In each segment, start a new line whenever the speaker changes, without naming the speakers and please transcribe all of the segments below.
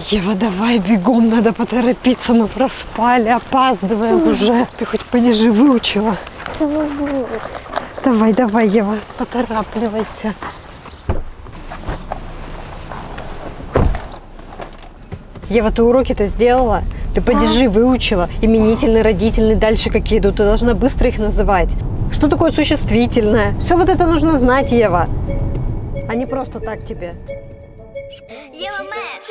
Ева, давай бегом, надо поторопиться, мы проспали, опаздываем уже. Ты хоть падежи выучила? Давай, давай, Ева, поторапливайся. Ева, ты уроки-то сделала? Ты падежи выучила? Именительный, родительный, дальше какие идут? Ты должна быстро их называть. Что такое существительное? Все вот это нужно знать, Ева. А не просто так тебе.
Ева Мэш.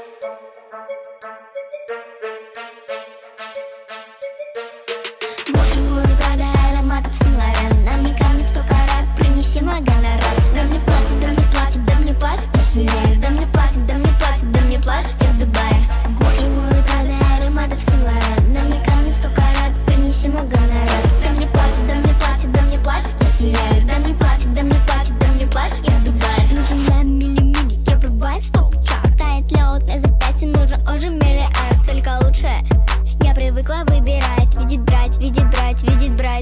Боже мой, Прада, ароматов Сен-Лоран. Нам не камни в 100 карат, принеси мой гонорар. Да мне платят, да мне платят, да мне платят, посильнее. Да мне платят, да мне платят, да мне платят, я в Дубае. Боже мой, Прада, ароматов Сен-Лоран. Нам не камни в 100 карат, принеси мой гонорар. Да мне платят, да мне платят, да мне платят, посильнее. Да мне платят, да мне платят, да мне платят, я в Дубае. Нужен для мили-мили, я врубаю стоп-чарт. Тает лед на запястье, нужен уже миллиард. Только лучше я привыкла выбирать. Видит брать, видит брать, видит брать.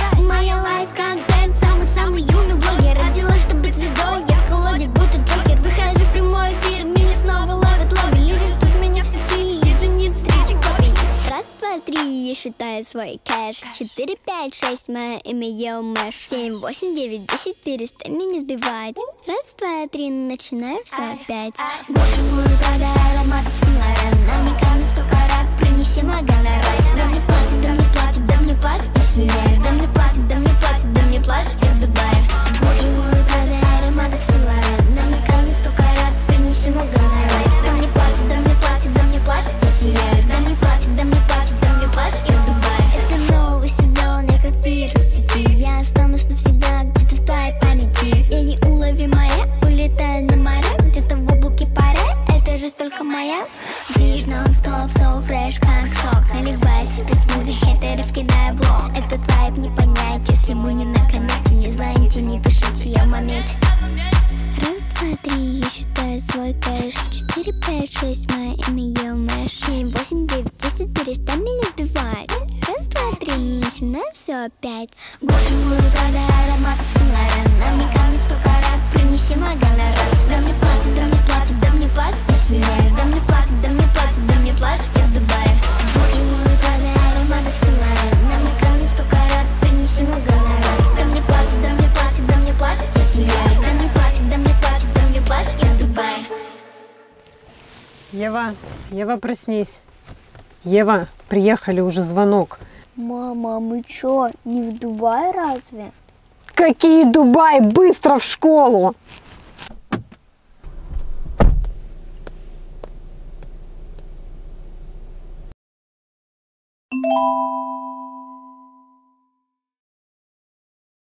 Моя лайф-контент, самый-самый юный блогер. Родилась, чтобы быть звездой, я в колоде, будто Джокер. Выхожу в прямой эфир, меня снова ловят лобби. Люди ждут меня в сети, звонит встречи копий. Раз, два, три, я считаю свой кэш. 4, 5, 6, мое имя Ева Мэш. 7, 8, 9, 10, перестань меня сбивать. Раз, два, три, начинаю все опять. Боже мой, Прада, ароматов Сен-Лоран. Нам не камни в 100 карат, принеси мой гонорар. Да мне платят, да мне платят, да мне платят, посильнее. Да мне платят, да мне платят, да мне платят, я в Дубае. Боже мой, Прада, ароматов Сен-Лоран. Нам не камни в 100 карат, принеси мой гонорар. Да мне платят, да мне платят, да мне платят, посильнее. Да мне платят, да мне платят, да мне платят, я в Дубае. Это новый сезон, я как вирус в сети. Я останусь навсегда где-то в твоей памяти. Я неуловимая, улетаю на море, где-то в облаке пары. Это же только моя. Движ нон-стоп, so fresh, как сок. Наливай себе смузи, хейтеров кидаю в блог. Этот вайб не понять, если мы не на коннекте. Не звоните, не пишите, я в моменте. Раз, два, три, я считаю свой кэш. 4, 5, 6, мое имя Ева Мэш. 7, 8, 9, 10, перестань меня сбивать. Раз, два, три, начинаю все опять. Боже мой, Прада, ароматов Сен-Лоран. Нам не камни в 100 карат, принеси мой гонорар. Да мне платят, да мне платят, да мне платят, посильнее. Да мне платят, да мне платят, да мне платят, я в Дубае. Боже мой, Прада, ароматов Сен-Лоран. Нам не камни в 100 карат, принеси мой гонорар. Да мне платят, да мне платят, да мне платят, посильнее. Да мне платят, да мне платят, да мне платят, я в Дубае.
Ева, Ева, проснись. Ева, приехали, уже звонок.
Мама, мы чё, не в Дубае разве?
Какие Дубай? Быстро в школу!